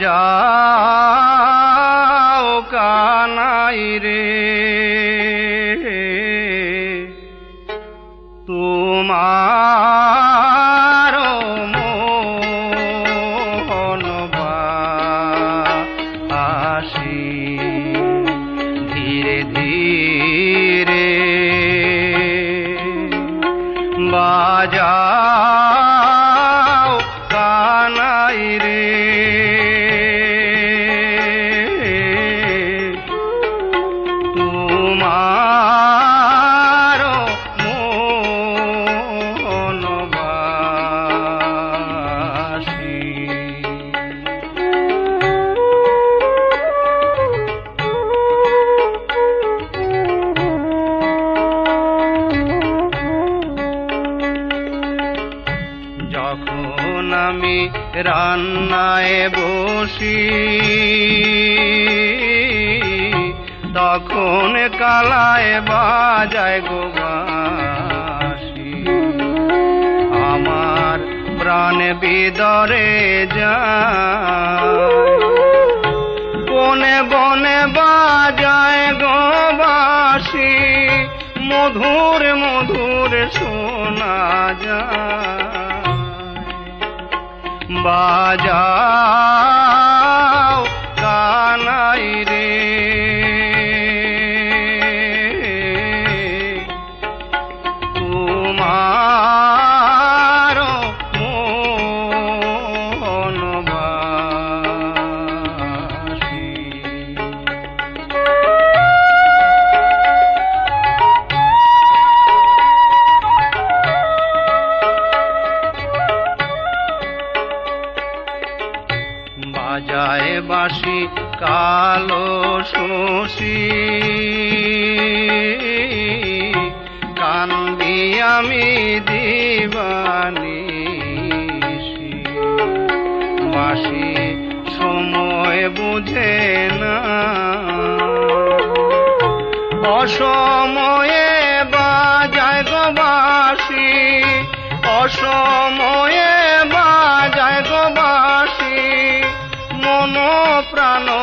বাজাও কানাই রে তোমার মোহন বাসি ধীরে ধীরে বাজাও কানাই রে তোমার মোহন বাসি যখন আমি রান্নায় বসি তখন কালায় বাজায় গো বাঁশি আমার প্রাণ ভিতরে যায় বনে বনে বাজায় গো বাঁশি মধুর মধুর শোনা যায় বাজাও কানাই রে তোমার মোহন বাসি বাজায় বাঁশি কালো শশী কান্দি আমি দিবানিশি বাঁশি সময় বুঝে না অসময়ে বাজায় গো বাঁশি অসময়ে বাজায় গো বাঁশি মন প্রাণ